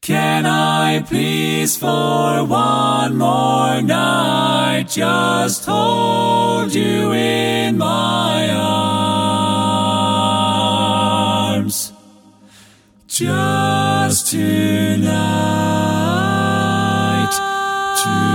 Can I please for one more night just hold you in my arms? Just tonight.